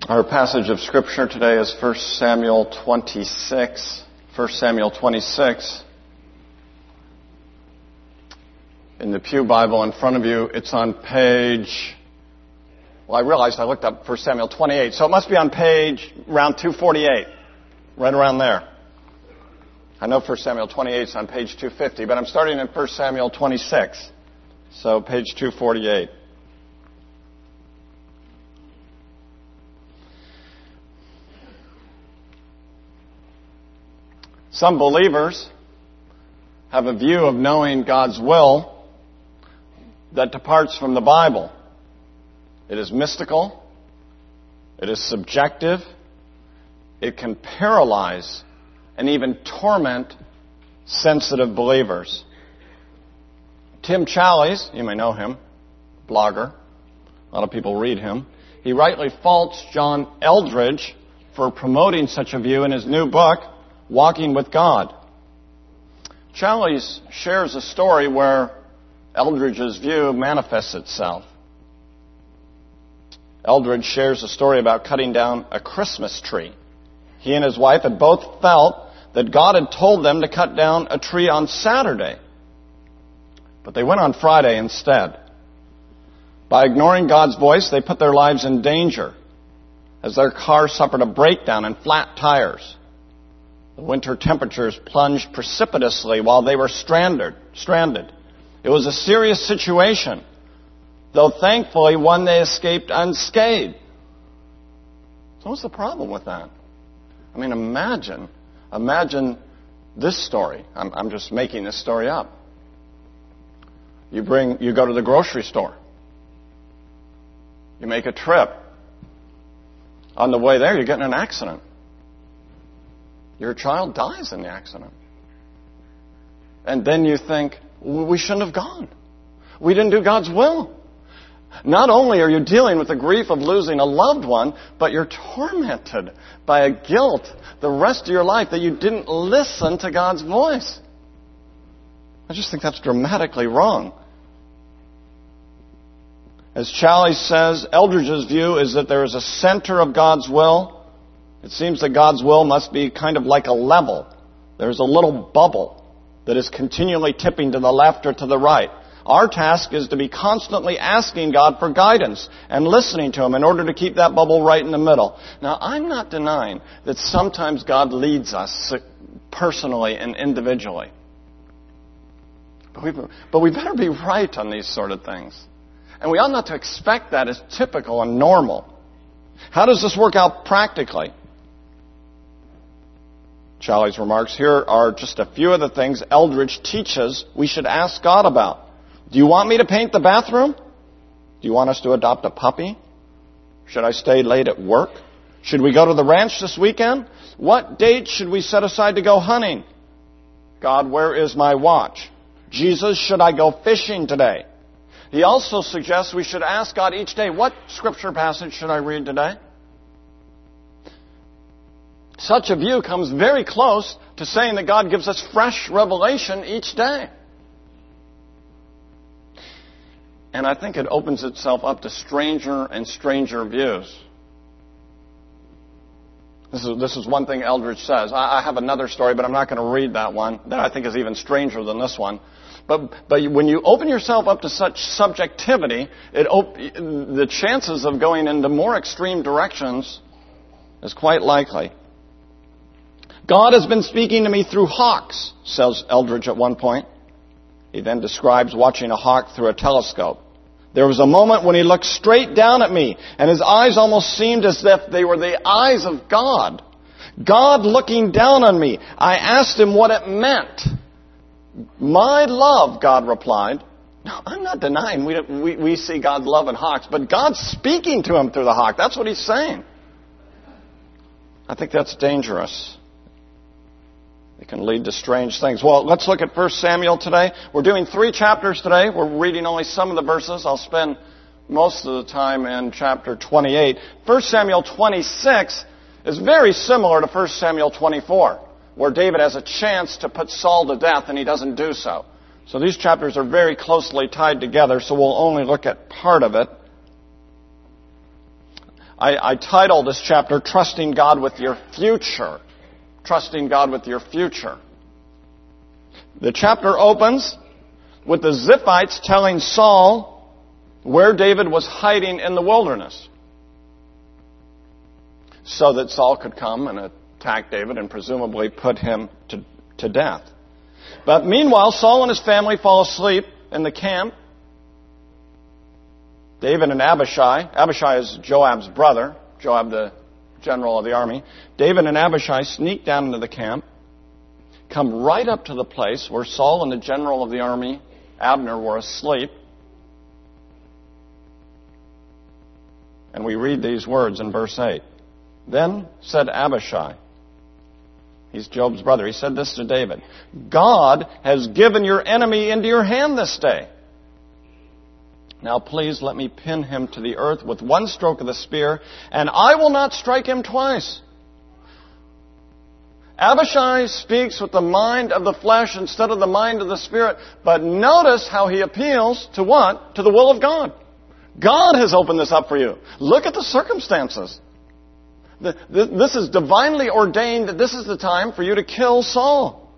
Our passage of Scripture today is 1 Samuel 26. 1 Samuel 26. In the Pew Bible in front of you, it's on page... Well, I realized I looked up 1 Samuel 28, so it must be on page around 248, right around there. I know 1 Samuel 28 is on page 250, but I'm starting in 1 Samuel 26, so page 248. Some believers have a view of knowing God's will that departs from the Bible. It is mystical. It is subjective. It can paralyze and even torment sensitive believers. Tim Challies, you may know him, blogger. A lot of people read him. He rightly faults John Eldredge for promoting such a view in his new book, Walking with God. Challies shares a story where Eldredge's view manifests itself. Eldredge shares a story about cutting down a Christmas tree. He and his wife had both felt that God had told them to cut down a tree on Saturday. But they went on Friday instead. By ignoring God's voice, they put their lives in danger as their car suffered a breakdown and flat tires. The winter temperatures plunged precipitously while they were stranded. It was a serious situation, though thankfully one they escaped unscathed. So what's the problem with that? I mean, imagine this story. I'm just making this story up. You go to the grocery store. You make a trip. On the way there, you get in an accident. Your child dies in the accident. And then you think, we shouldn't have gone. We didn't do God's will. Not only are you dealing with the grief of losing a loved one, but you're tormented by a guilt the rest of your life that you didn't listen to God's voice. I just think that's dramatically wrong. As Challies says, Eldredge's view is that there is a center of God's will. It seems that God's will must be kind of like a level. There's a little bubble that is continually tipping to the left or to the right. Our task is to be constantly asking God for guidance and listening to Him in order to keep that bubble right in the middle. Now, I'm not denying that sometimes God leads us personally and individually. But we better be right on these sort of things. And we ought not to expect that as typical and normal. How does this work out practically? Challies remarks, here are just a few of the things Eldredge teaches we should ask God about. Do you want me to paint the bathroom? Do you want us to adopt a puppy? Should I stay late at work? Should we go to the ranch this weekend? What date should we set aside to go hunting? God, where is my watch? Jesus, should I go fishing today? He also suggests we should ask God each day, what scripture passage should I read today? Such a view comes very close to saying that God gives us fresh revelation each day. And I think it opens itself up to stranger and stranger views. This is one thing Eldredge says. I have another story, but I'm not going to read that one. That I think is even stranger than this one. But when you open yourself up to such subjectivity, the chances of going into more extreme directions is quite likely. God has been speaking to me through hawks, says Eldredge at one point. He then describes watching a hawk through a telescope. There was a moment when he looked straight down at me, and his eyes almost seemed as if they were the eyes of God. God looking down on me. I asked him what it meant. My love, God replied. No, I'm not denying we see God's love in hawks, but God's speaking to him through the hawk. That's what he's saying. I think that's dangerous. It can lead to strange things. Well, let's look at 1 Samuel today. We're doing 3 chapters today. We're reading only some of the verses. I'll spend most of the time in chapter 28. 1 Samuel 26 is very similar to 1 Samuel 24, where David has a chance to put Saul to death and he doesn't do so. So these chapters are very closely tied together, so we'll only look at part of it. I titled this chapter, Trusting God with Your Future. Trusting God with Your future. The chapter opens with the Ziphites telling Saul where David was hiding in the wilderness, so that Saul could come and attack David and presumably put him to death. But meanwhile, Saul and his family fall asleep in the camp. David and Abishai is Joab's brother, Joab the general of the army. David and Abishai sneak down into the camp, come right up to the place where Saul and the general of the army, Abner, were asleep. And we read these words in verse 8. Then said Abishai, he's Joab's brother, he said this to David, God has given your enemy into your hand this day. Now please let me pin him to the earth with one stroke of the spear, and I will not strike him twice. Abishai speaks with the mind of the flesh instead of the mind of the Spirit, but notice how he appeals to what? To the will of God. God has opened this up for you. Look at the circumstances. This is divinely ordained that this is the time for you to kill Saul.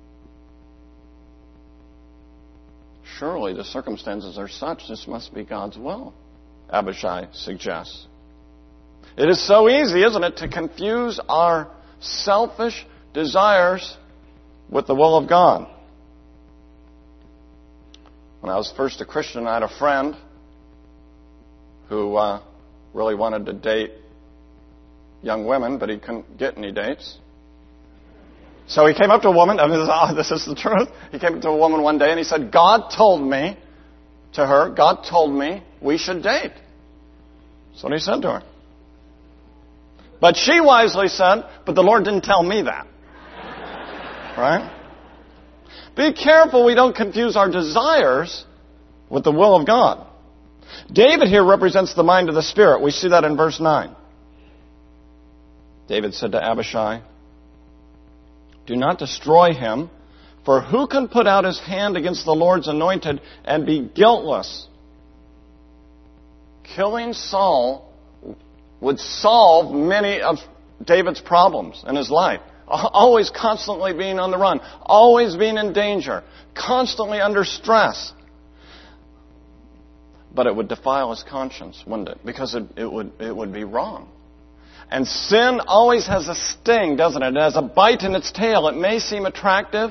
Surely the circumstances are such, this must be God's will, Abishai suggests. It is so easy, isn't it, to confuse our selfish desires with the will of God. When I was first a Christian, I had a friend who really wanted to date young women, but he couldn't get any dates. So he came up to a woman, this is the truth. He came up to a woman one day and he said, God told me we should date. That's what he said to her. But she wisely said, but the Lord didn't tell me that. Right? Be careful we don't confuse our desires with the will of God. David here represents the mind of the Spirit. We see that in verse 9. David said to Abishai, do not destroy him, for who can put out his hand against the Lord's anointed and be guiltless? Killing Saul would solve many of David's problems in his life. Always constantly being on the run, always being in danger, constantly under stress. But it would defile his conscience, wouldn't it? Because it would be wrong. And sin always has a sting, doesn't it? It has a bite in its tail. It may seem attractive.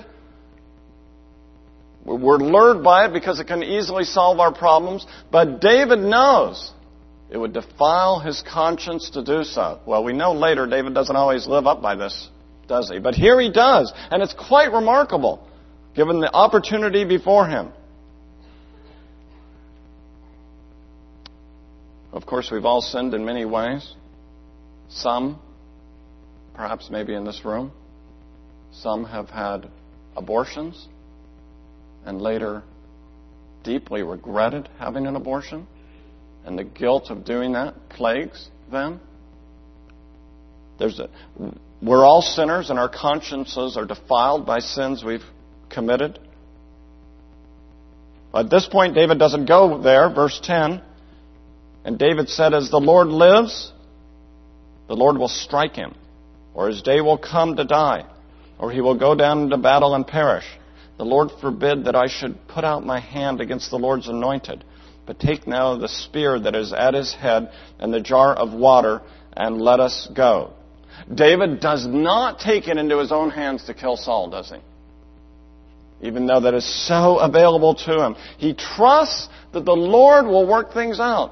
We're lured by it because it can easily solve our problems. But David knows it would defile his conscience to do so. Well, we know later David doesn't always live up by this, does he? But here he does. And it's quite remarkable, given the opportunity before him. Of course, we've all sinned in many ways. Some, perhaps maybe in this room, some have had abortions and later deeply regretted having an abortion, and the guilt of doing that plagues them. We're all sinners, and our consciences are defiled by sins we've committed. At this point, David doesn't go there. Verse 10, and David said, as the Lord lives, the Lord will strike him, or his day will come to die, or he will go down into battle and perish. The Lord forbid that I should put out my hand against the Lord's anointed, but take now the spear that is at his head and the jar of water, and let us go. David does not take it into his own hands to kill Saul, does he? Even though that is so available to him. He trusts that the Lord will work things out.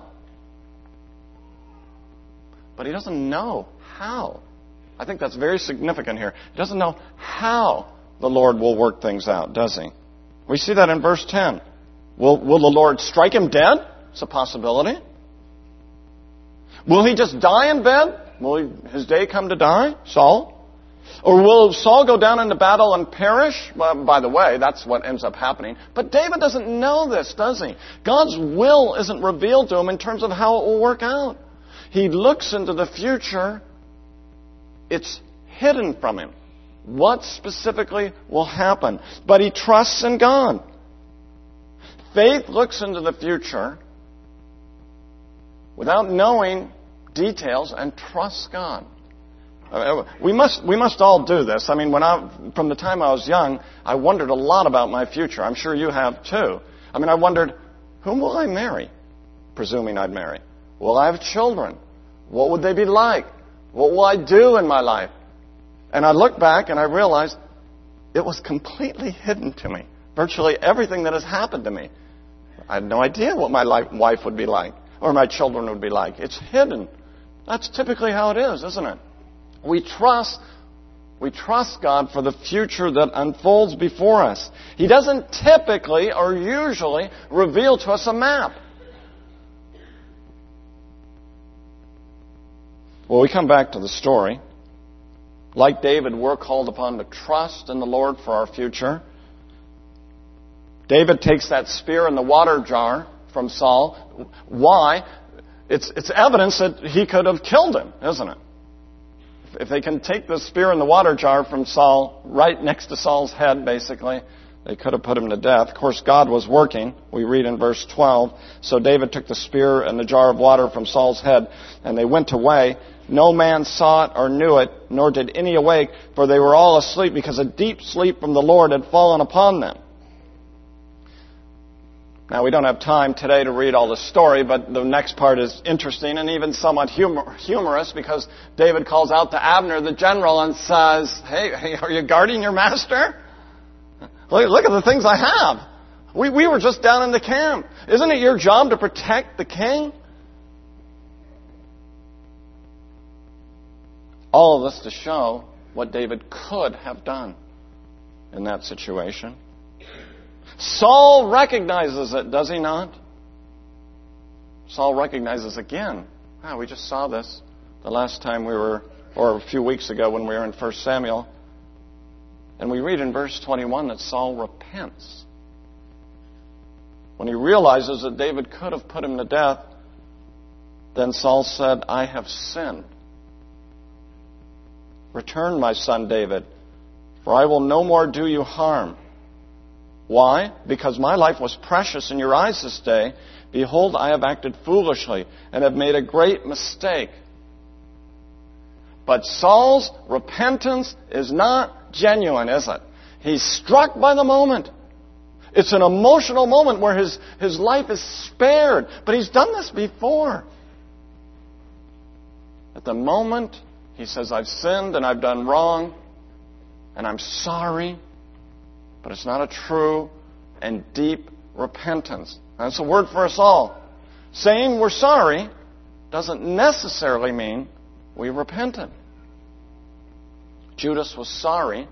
But he doesn't know how. I think that's very significant here. He doesn't know how the Lord will work things out, does he? We see that in verse 10. Will the Lord strike him dead? It's a possibility. Will he just die in bed? Will his day come to die, Saul? Or will Saul go down into battle and perish? Well, by the way, that's what ends up happening. But David doesn't know this, does he? God's will isn't revealed to him in terms of how it will work out. He looks into the future. It's hidden from him what specifically will happen. But he trusts in God. Faith looks into the future without knowing details and trust God. We must all do this. I mean, from the time I was young, I wondered a lot about my future. I'm sure you have too. I mean, I wondered, whom will I marry? Presuming I'd marry. Will I have children? What would they be like? What will I do in my life? And I look back and I realized it was completely hidden to me. Virtually everything that has happened to me. I had no idea what my wife would be like or my children would be like. It's hidden. That's typically how it is, isn't it? We trust God for the future that unfolds before us. He doesn't typically or usually reveal to us a map. Well, we come back to the story. Like David, we're called upon to trust in the Lord for our future. David takes that spear and the water jar from Saul. Why? It's evidence that he could have killed him, isn't it? If they can take the spear and the water jar from Saul, right next to Saul's head, basically, they could have put him to death. Of course, God was working. We read in verse 12, so David took the spear and the jar of water from Saul's head, and they went away. No man saw it or knew it, nor did any awake, for they were all asleep, because a deep sleep from the Lord had fallen upon them. Now, we don't have time today to read all the story, but the next part is interesting and even somewhat humorous, because David calls out to Abner, the general, and says, Hey, are you guarding your master? Look at the things I have. We were just down in the camp. Isn't it your job to protect the king? All of this to show what David could have done in that situation. Saul recognizes it, does he not? Saul recognizes again. We just saw this the last time or a few weeks ago when we were in 1 Samuel. And we read in verse 21 that Saul repents. When he realizes that David could have put him to death, then Saul said, I have sinned. Return, my son David, for I will no more do you harm. Why? Because my life was precious in your eyes this day. Behold, I have acted foolishly and have made a great mistake. But Saul's repentance is not genuine, is it? He's struck by the moment. It's an emotional moment where his life is spared. But he's done this before. At the moment, he says, I've sinned and I've done wrong, and I'm sorry, but it's not a true and deep repentance. That's a word for us all. Saying we're sorry doesn't necessarily mean we repented. Judas was sorry.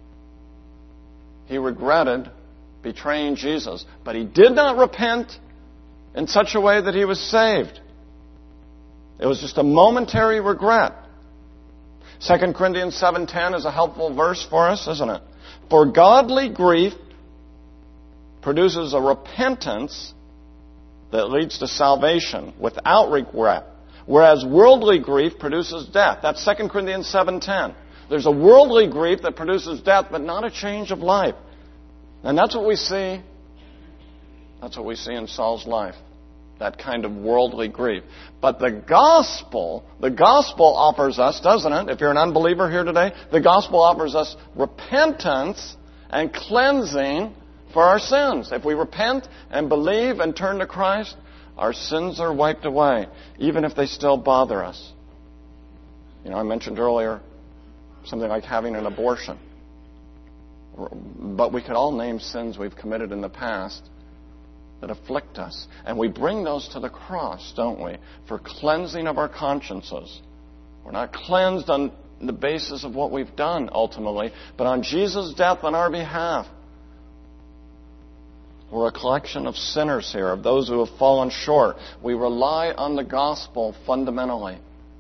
He regretted betraying Jesus, but he did not repent in such a way that he was saved. It was just a momentary regret. 2 Corinthians 7:10 is a helpful verse for us, isn't it? For godly grief produces a repentance that leads to salvation without regret, whereas worldly grief produces death. That's 2 Corinthians 7:10. There's a worldly grief that produces death, but not a change of life. And that's what we see. That's what we see in Saul's life. That kind of worldly grief. But the gospel offers us, doesn't it? If you're an unbeliever here today, the gospel offers us repentance and cleansing for our sins. If we repent and believe and turn to Christ, our sins are wiped away, even if they still bother us. I mentioned earlier something like having an abortion. But we could all name sins we've committed in the past that afflict us. And we bring those to the cross, don't we? For cleansing of our consciences. We're not cleansed on the basis of what we've done, ultimately, but on Jesus' death on our behalf. We're a collection of sinners here, of those who have fallen short. We rely on the gospel fundamentally.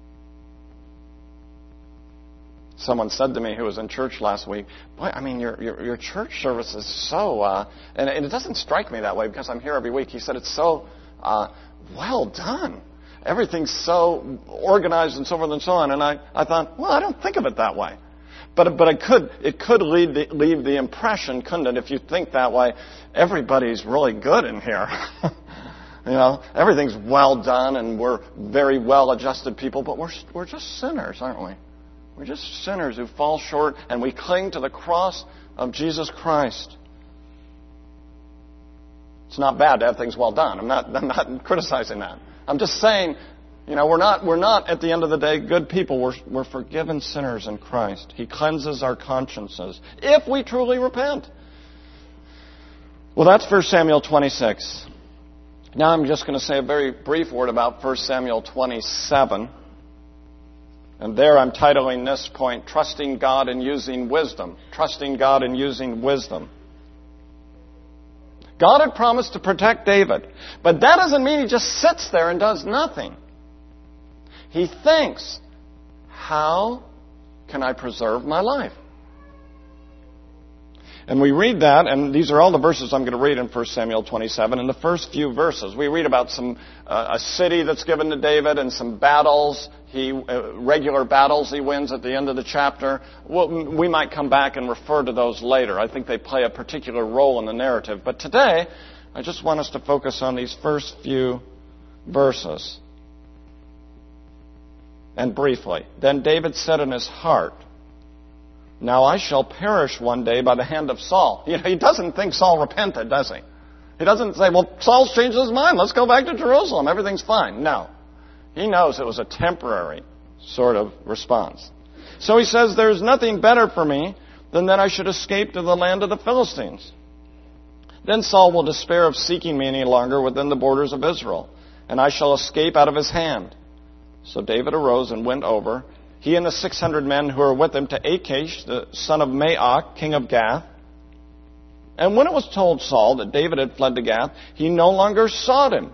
Someone said to me who was in church last week, boy, your church service is so, and it doesn't strike me that way because I'm here every week. He said it's so well done. Everything's so organized and so forth and so on. And I thought, well, I don't think of it that way. But it could leave the impression, couldn't it, if you think that way, everybody's really good in here. everything's well done and we're very well-adjusted people, but we're just sinners, aren't we? We're just sinners who fall short, and we cling to the cross of Jesus Christ. It's not bad to have things well done. I'm not criticizing that. I'm just saying, we're not at the end of the day good people. We're forgiven sinners in Christ. He cleanses our consciences if we truly repent. Well, that's 1 Samuel 26. Now I'm just going to say a very brief word about 1 Samuel 27. And there I'm titling this point, Trusting God and Using Wisdom. Trusting God and Using Wisdom. God had promised to protect David, but that doesn't mean he just sits there and does nothing. He thinks, how can I preserve my life? And we read that, and these are all the verses I'm going to read in 1 Samuel 27. In the first few verses, we read about a city that's given to David and some battles, regular battles he wins at the end of the chapter. We might come back and refer to those later. I think they play a particular role in the narrative. But today, I just want us to focus on these first few verses. And briefly, then David said in his heart, now I shall perish one day by the hand of Saul. He doesn't think Saul repented, does he? He doesn't say, well, Saul's changed his mind. Let's go back to Jerusalem. Everything's fine. No. He knows it was a temporary sort of response. So he says, there's nothing better for me than that I should escape to the land of the Philistines. Then Saul will despair of seeking me any longer within the borders of Israel, and I shall escape out of his hand. So David arose and went over, he and the 600 men who were with him, to Achish, the son of Maoch, king of Gath. And when it was told Saul that David had fled to Gath, he no longer sought him.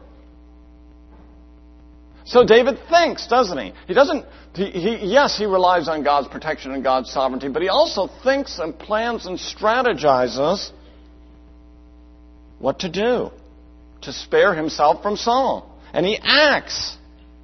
So David thinks, doesn't he? Yes, he relies on God's protection and God's sovereignty, but he also thinks and plans and strategizes what to do to spare himself from Saul. And he acts.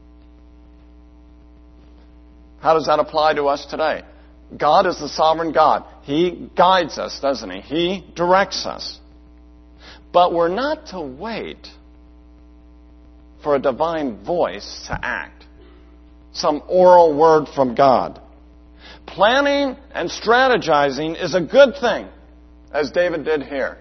How does that apply to us today? God is the sovereign God. He guides us, doesn't he? He directs us. But we're not to wait for a divine voice to act. Some oral word from God. Planning and strategizing is a good thing, as David did here.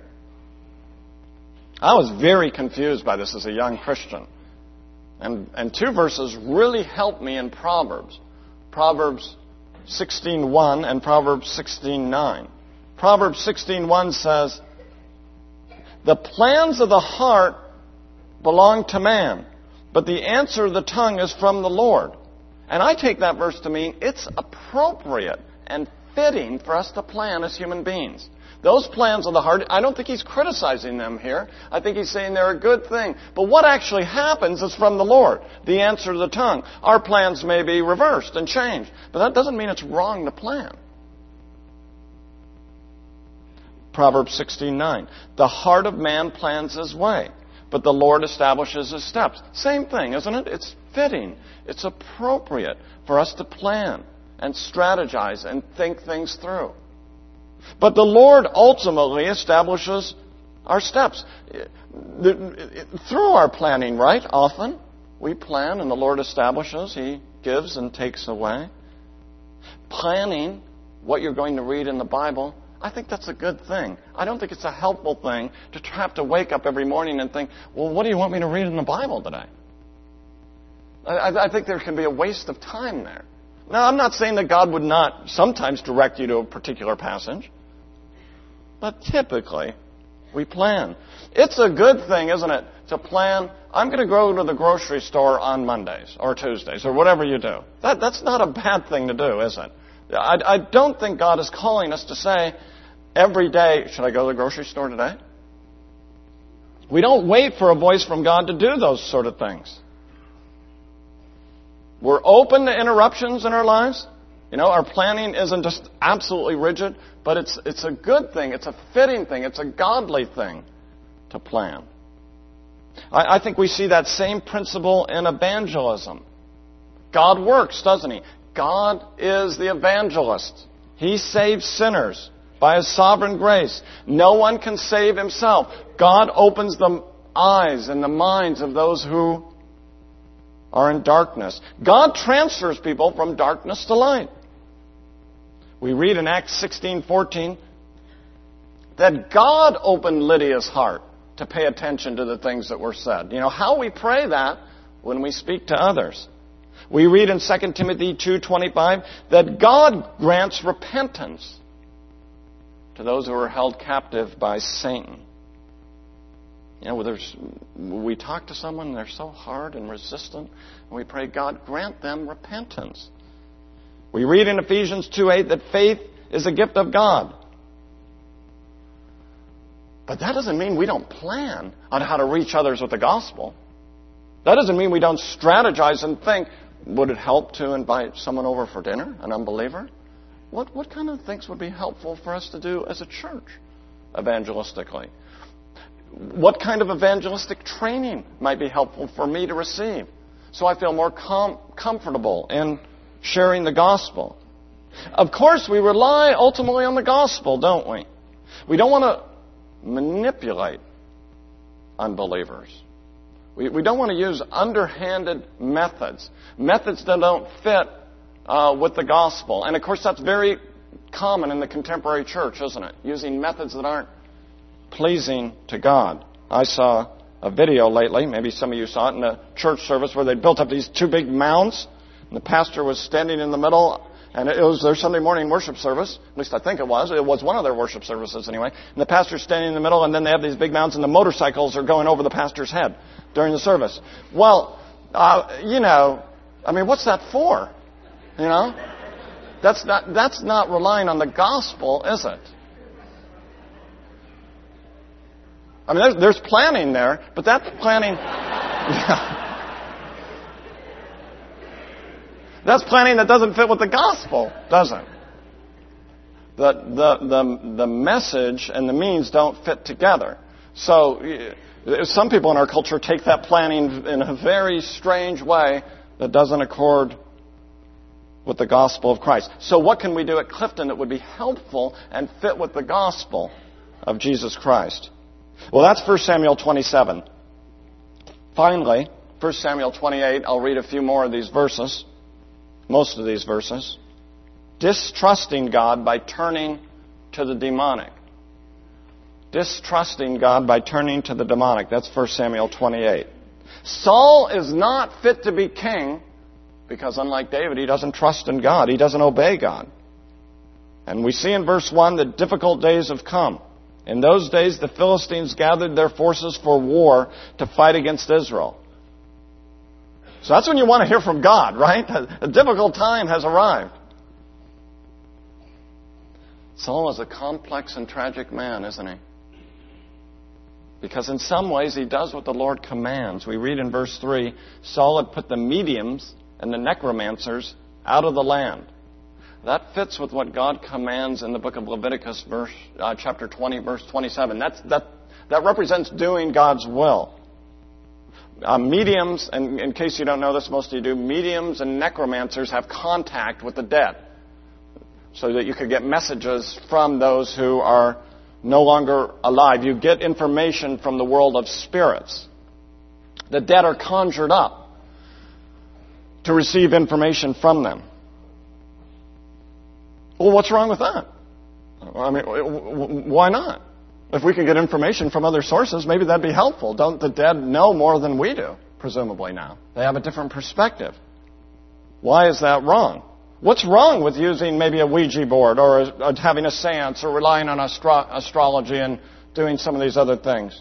I was very confused by this as a young Christian. And two verses really helped me in Proverbs. Proverbs 16:1 and Proverbs 16:9. Proverbs 16:1 says, the plans of the heart belong to man, but the answer of the tongue is from the Lord. And I take that verse to mean it's appropriate and fitting for us to plan as human beings. Those plans of the heart, I don't think he's criticizing them here. I think he's saying they're a good thing. But what actually happens is from the Lord, the answer to the tongue. Our plans may be reversed and changed, but that doesn't mean it's wrong to plan. Proverbs 16:9. The heart of man plans his way, but the Lord establishes his steps. Same thing, isn't it? It's fitting. It's appropriate for us to plan and strategize and think things through. But the Lord ultimately establishes our steps. Through our planning, right? Often we plan and the Lord establishes. He gives and takes away. Planning what you're going to read in the Bible, I think that's a good thing. I don't think it's a helpful thing to have to wake up every morning and think, well, what do you want me to read in the Bible today? I think there can be a waste of time there. Now, I'm not saying that God would not sometimes direct you to a particular passage. But typically, we plan. It's a good thing, isn't it, to plan, I'm going to go to the grocery store on Mondays or Tuesdays or whatever you do. That's not a bad thing to do, is it? I don't think God is calling us to say every day, should I go to the grocery store today? We don't wait for a voice from God to do those sort of things. We're open to interruptions in our lives. Our planning isn't just absolutely rigid, but it's a good thing. It's a fitting thing. It's a godly thing to plan. I think we see that same principle in evangelism. God works, doesn't he? God is the evangelist. He saves sinners by his sovereign grace. No one can save himself. God opens the eyes and the minds of those who are in darkness. God transfers people from darkness to light. We read in Acts 16:14 that God opened Lydia's heart to pay attention to the things that were said. You know, how we pray that when we speak to others. We read in 2 Timothy 2:25 that God grants repentance to those who are held captive by Satan. You know, we talk to someone and they're so hard and resistant, and we pray, God, grant them repentance. We read in Ephesians 2:8 that faith is a gift of God. But that doesn't mean we don't plan on how to reach others with the gospel. That doesn't mean we don't strategize and think, would it help to invite someone over for dinner, an unbeliever? What kind of things would be helpful for us to do as a church evangelistically? What kind of evangelistic training might be helpful for me to receive so I feel more comfortable in sharing the gospel? Of course, we rely ultimately on the gospel, don't we? We don't want to manipulate unbelievers. We don't want to use underhanded methods that don't fit with the gospel. And of course, that's very common in the contemporary church, isn't it? Using methods that aren't pleasing to God. I saw a video lately, maybe some of you saw it, in a church service where they built up these two big mounds, and the pastor was standing in the middle, and it was their Sunday morning worship service. At least I think it was. It was one of their worship services anyway. And the pastor's standing in the middle, and then they have these big mounds, and the motorcycles are going over the pastor's head during the service. Well, what's that for? You know? That's not relying on the gospel, is it? I mean, there's planning there, but that's planning. That's planning that doesn't fit with the gospel, does it? The message and the means don't fit together. So some people in our culture take that planning in a very strange way that doesn't accord with the gospel of Christ. So what can we do at Clifton that would be helpful and fit with the gospel of Jesus Christ? Well, that's 1 Samuel 27. Finally, 1 Samuel 28, I'll read a few more of these verses. Most of these verses. Distrusting God by turning to the demonic. Distrusting God by turning to the demonic. That's 1 Samuel 28. Saul is not fit to be king because, unlike David, he doesn't trust in God. He doesn't obey God. And we see in verse 1 that difficult days have come. In those days, the Philistines gathered their forces for war to fight against Israel. So that's when you want to hear from God, right? A difficult time has arrived. Saul is a complex and tragic man, isn't he? Because in some ways he does what the Lord commands. We read in verse 3, Saul had put the mediums and the necromancers out of the land. That fits with what God commands in the book of Leviticus, chapter 20, verse 27. That represents doing God's will. Mediums, and in case you don't know this, most of you do, mediums and necromancers have contact with the dead so that you could get messages from those who are no longer alive. You get information from the world of spirits. The dead are conjured up to receive information from them. Well, what's wrong with that? I mean, why not? If we can get information from other sources, maybe that'd be helpful. Don't the dead know more than we do, presumably now? They have a different perspective. Why is that wrong? What's wrong with using maybe a Ouija board or having a seance or relying on astrology and doing some of these other things?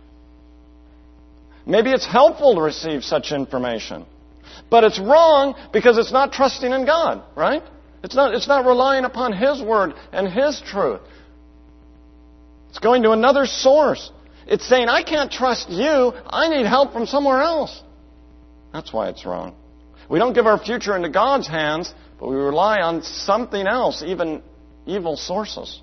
Maybe it's helpful to receive such information. But it's wrong because it's not trusting in God, right? It's not relying upon His Word and His truth. It's going to another source. It's saying, I can't trust you. I need help from somewhere else. That's why it's wrong. We don't give our future into God's hands, but we rely on something else, even evil sources.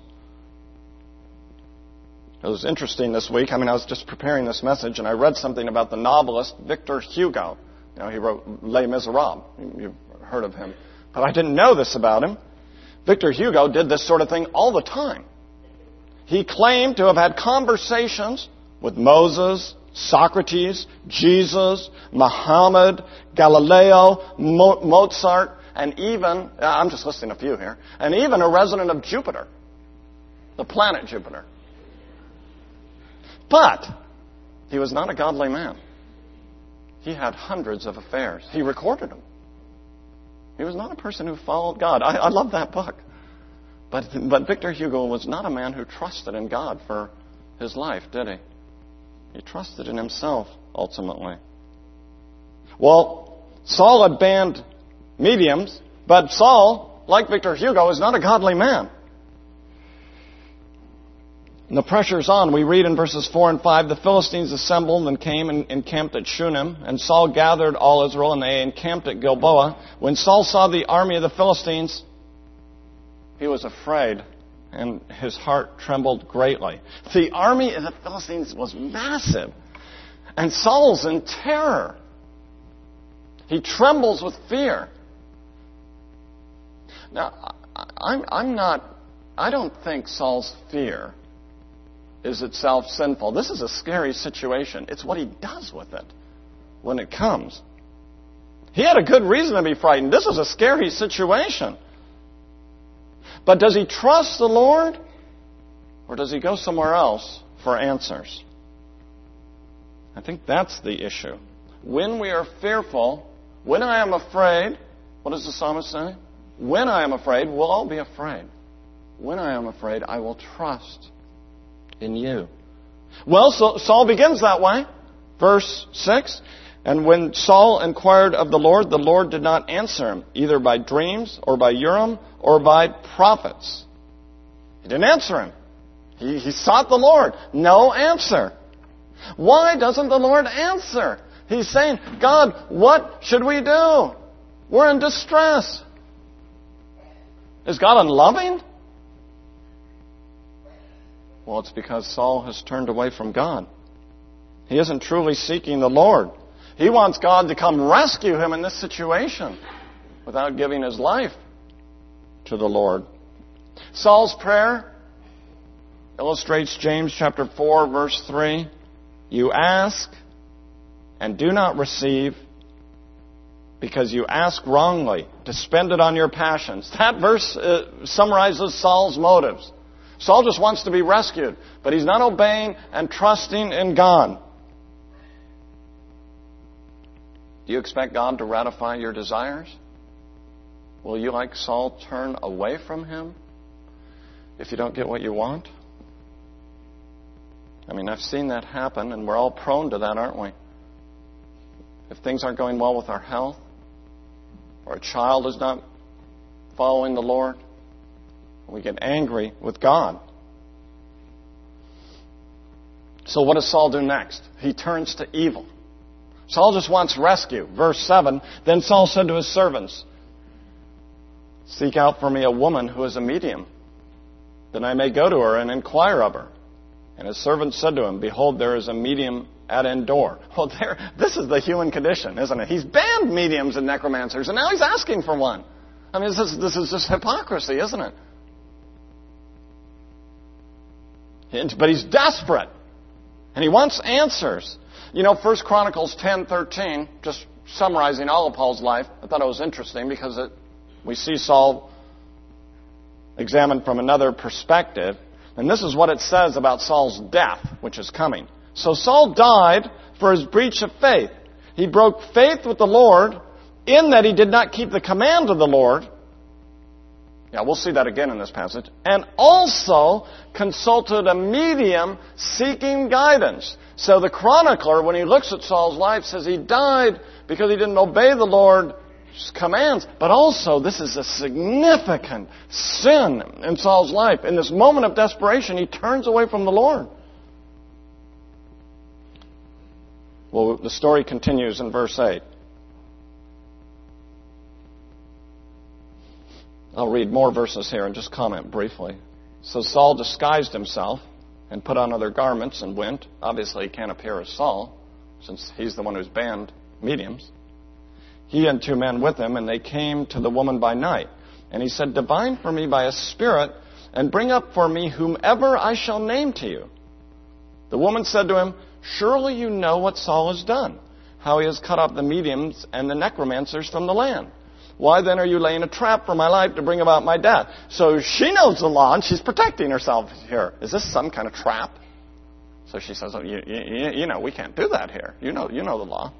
It was interesting this week. I was just preparing this message, and I read something about the novelist Victor Hugo. He wrote Les Miserables. You've heard of him. But I didn't know this about him. Victor Hugo did this sort of thing all the time. He claimed to have had conversations with Moses Socrates, Jesus, Muhammad, Galileo, Mozart, and even, I'm just listing a few here, and even a resident of Jupiter, the planet Jupiter. But he was not a godly man. He had hundreds of affairs. He recorded them. He was not a person who followed God. I love that book. But Victor Hugo was not a man who trusted in God for his life, did he? He trusted in himself, ultimately. Well, Saul had banned mediums, but Saul, like Victor Hugo, is not a godly man. And the pressure's on. We read in verses 4 and 5, the Philistines assembled and came and encamped at Shunem, and Saul gathered all Israel, and they encamped at Gilboa. When Saul saw the army of the Philistines, he was afraid, and his heart trembled greatly. The army of the Philistines was massive, and Saul's in terror. He trembles with fear. Now, I don't think Saul's fear is itself sinful. This is a scary situation. It's what he does with it when it comes. He had a good reason to be frightened. This is a scary situation. But does he trust the Lord? Or does he go somewhere else for answers? I think that's the issue. When we are fearful, when I am afraid, what does the psalmist say? When I am afraid, we'll all be afraid. When I am afraid, I will trust in you. Well, so Saul begins that way. Verse 6, and when Saul inquired of the Lord did not answer him, either by dreams or by Urim or by prophets. He didn't answer him. He sought the Lord. No answer. Why doesn't the Lord answer? He's saying, God, what should we do? We're in distress. Is God unloving? Well, it's because Saul has turned away from God. He isn't truly seeking the Lord. He wants God to come rescue him in this situation without giving his life to the Lord. Saul's prayer illustrates James chapter 4, verse 3. You ask and do not receive because you ask wrongly to spend it on your passions. That verse summarizes Saul's motives. Saul just wants to be rescued, but he's not obeying and trusting in God. Do you expect God to ratify your desires? Will you, like Saul, turn away from Him if you don't get what you want? I mean, I've seen that happen, and we're all prone to that, aren't we? If things aren't going well with our health, or a child is not following the Lord, we get angry with God. So what does Saul do next? He turns to evil. Saul just wants rescue. Verse 7, then Saul said to his servants, seek out for me a woman who is a medium, that I may go to her and inquire of her. And his servants said to him, behold, there is a medium at Endor. Well, this is the human condition, isn't it? He's banned mediums and necromancers, and now he's asking for one. I mean, this is just hypocrisy, isn't it? But he's desperate. And he wants answers. You know, 1 Chronicles 10:13, just summarizing all of Paul's life, I thought it was interesting because we see Saul examined from another perspective. And this is what it says about Saul's death, which is coming. So Saul died for his breach of faith. He broke faith with the Lord in that he did not keep the command of the Lord. Yeah, we'll see that again in this passage. And also consulted a medium seeking guidance. So the chronicler, when he looks at Saul's life, says he died because he didn't obey the Lord's commands. But also, this is a significant sin in Saul's life. In this moment of desperation, he turns away from the Lord. Well, the story continues in verse 8. I'll read more verses here and just comment briefly. So Saul disguised himself and put on other garments and went. Obviously, he can't appear as Saul, since he's the one who's banned mediums. He and 2 men with him, and they came to the woman by night. And he said, divine for me by a spirit, and bring up for me whomever I shall name to you. The woman said to him, surely you know what Saul has done, how he has cut off the mediums and the necromancers from the land. Why then are you laying a trap for my life to bring about my death? So she knows the law, and she's protecting herself here. Is this some kind of trap? So she says, oh, you know, we can't do that here. You know the law.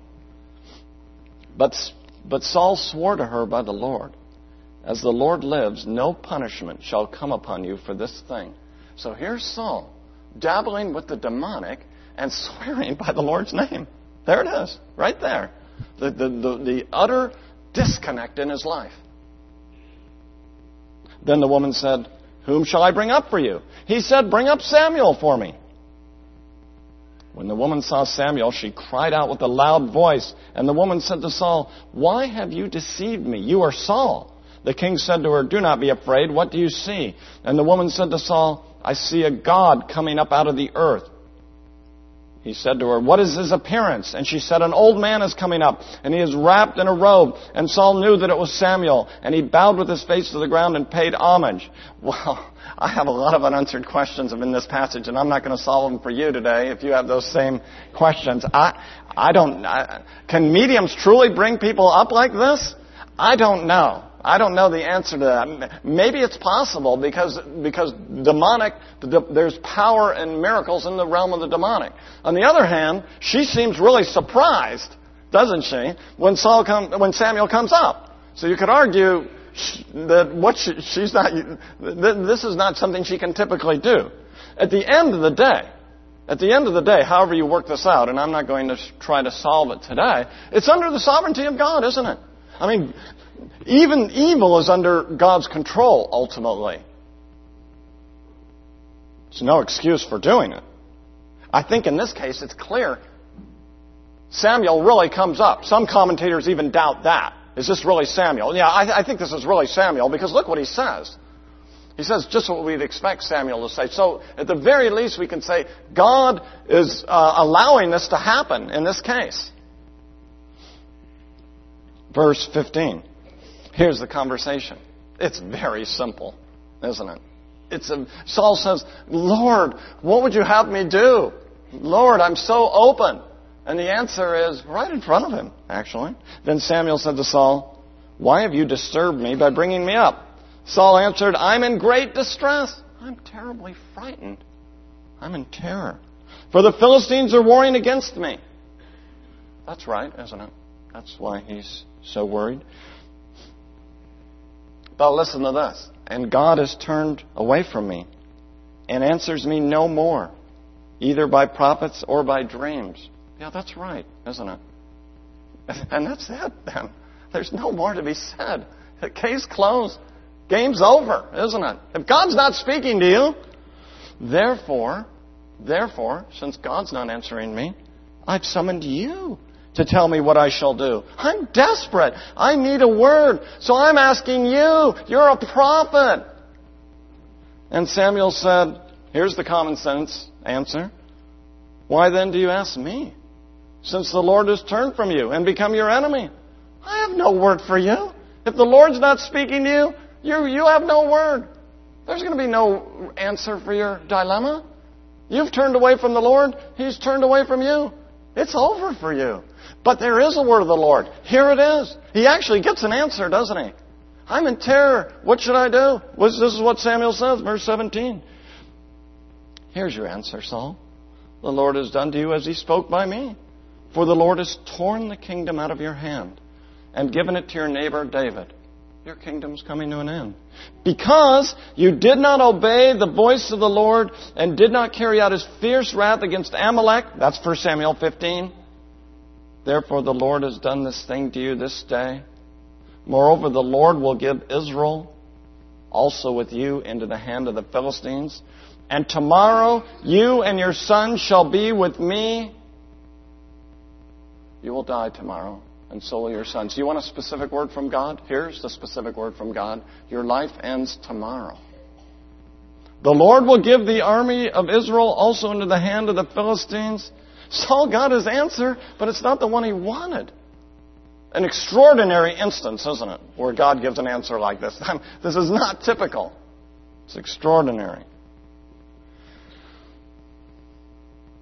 But Saul swore to her by the Lord, as the Lord lives, no punishment shall come upon you for this thing. So here's Saul, dabbling with the demonic and swearing by the Lord's name. There it is, right there. The utter disconnect in his life. Then the woman said, whom shall I bring up for you? He said, bring up Samuel for me. When the woman saw Samuel, she cried out with a loud voice. And the woman said to Saul, why have you deceived me? You are Saul. The king said to her, do not be afraid. What do you see? And the woman said to Saul, I see a god coming up out of the earth. He said to her, what is his appearance? And she said, an old man is coming up, and he is wrapped in a robe. And Saul knew that it was Samuel, and he bowed with his face to the ground and paid homage. Well, I have a lot of unanswered questions in this passage, and I'm not going to solve them for you today if you have those same questions. Can mediums truly bring people up like this? I don't know. I don't know the answer to that. Maybe it's possible because demonic, there's power and miracles in the realm of the demonic. On the other hand, she seems really surprised, doesn't she, when Samuel comes up. So you could argue that this is not something she can typically do. At the end of the day, however you work this out, and I'm not going to try to solve it today, it's under the sovereignty of God, isn't it? I mean, even evil is under God's control, ultimately. There's no excuse for doing it. I think in this case it's clear Samuel really comes up. Some commentators even doubt that. Is this really Samuel? Yeah, I think this is really Samuel, because look what he says. He says just what we'd expect Samuel to say. So at the very least we can say God is allowing this to happen in this case. Verse 15. Here's the conversation. It's very simple, isn't it? Saul says, Lord, what would you have me do? Lord, I'm so open. And the answer is right in front of him, actually. Then Samuel said to Saul, why have you disturbed me by bringing me up? Saul answered, I'm in great distress. I'm terribly frightened. I'm in terror. For the Philistines are warring against me. That's right, isn't it? That's why he's so worried. But listen to this. And God has turned away from me and answers me no more, either by prophets or by dreams. Yeah, that's right, isn't it? And that's it then. There's no more to be said. The case closed. Game's over, isn't it? If God's not speaking to you, therefore, since God's not answering me, I've summoned you to tell me what I shall do. I'm desperate. I need a word. So I'm asking you. You're a prophet. And Samuel said, here's the common sense answer. Why then do you ask me? Since the Lord has turned from you and become your enemy. I have no word for you. If the Lord's not speaking to you, you have no word. There's going to be no answer for your dilemma. You've turned away from the Lord. He's turned away from you. It's over for you. But there is a word of the Lord. Here it is. He actually gets an answer, doesn't he? I'm in terror. What should I do? This is what Samuel says, verse 17. Here's your answer, Saul. The Lord has done to you as he spoke by me. For the Lord has torn the kingdom out of your hand and given it to your neighbor David. Your kingdom's coming to an end. Because you did not obey the voice of the Lord and did not carry out his fierce wrath against Amalek. That's 1 Samuel 15. Therefore the Lord has done this thing to you this day. Moreover, the Lord will give Israel also with you into the hand of the Philistines. And tomorrow you and your son shall be with me. You will die tomorrow, and so will your sons. You want a specific word from God? Here's the specific word from God. Your life ends tomorrow. The Lord will give the army of Israel also into the hand of the Philistines. Saul got his answer, but it's not the one he wanted. An extraordinary instance, isn't it, where God gives an answer like this. This is not typical. It's extraordinary.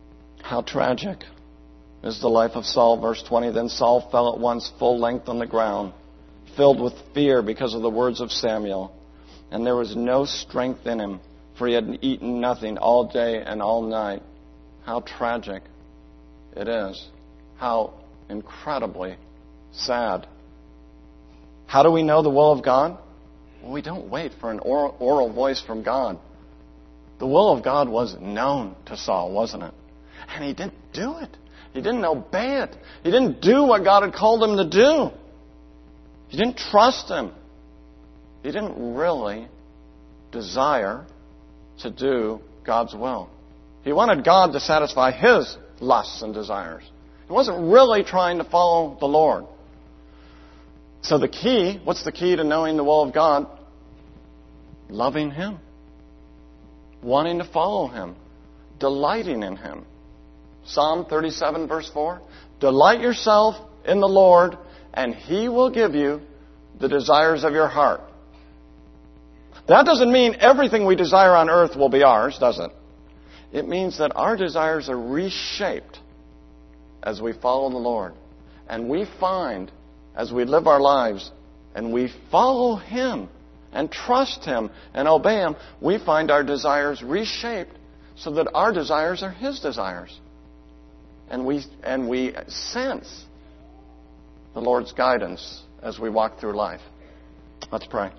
How tragic is the life of Saul. Verse 20, then Saul fell at once full length on the ground, filled with fear because of the words of Samuel. And there was no strength in him, for he had eaten nothing all day and all night. How tragic it is. How incredibly sad. How do we know the will of God? Well, we don't wait for an oral voice from God. The will of God was known to Saul, wasn't it? And he didn't do it. He didn't obey it. He didn't do what God had called him to do. He didn't trust him. He didn't really desire to do God's will. He wanted God to satisfy his lusts and desires. He wasn't really trying to follow the Lord. So the key, what's the key to knowing the will of God? Loving Him. Wanting to follow Him. Delighting in Him. Psalm 37 verse 4. Delight yourself in the Lord, and He will give you the desires of your heart. That doesn't mean everything we desire on earth will be ours, does it? It means that our desires are reshaped as we follow the Lord. And we find, as we live our lives, and we follow Him, and trust Him, and obey Him, we find our desires reshaped so that our desires are His desires. And we sense the Lord's guidance as we walk through life. Let's pray.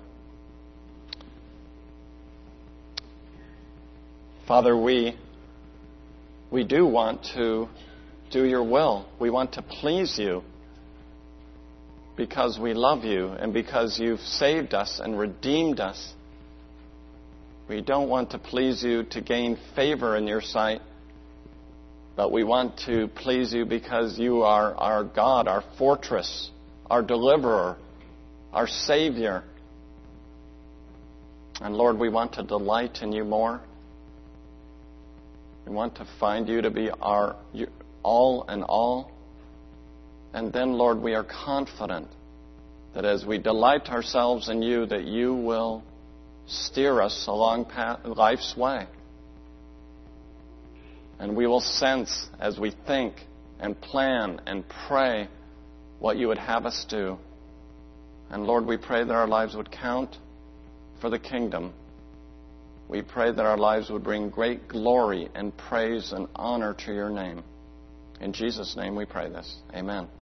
Father, we do want to do your will. We want to please you because we love you and because you've saved us and redeemed us. We don't want to please you to gain favor in your sight, but we want to please you because you are our God, our fortress, our deliverer, our Savior. And Lord, we want to delight in you more. We want to find you to be our all and all. And then, Lord, we are confident that as we delight ourselves in you, that you will steer us along life's way. And we will sense as we think and plan and pray what you would have us do. And Lord, we pray that our lives would count for the kingdom. We pray that our lives would bring great glory and praise and honor to your name. In Jesus' name we pray this. Amen.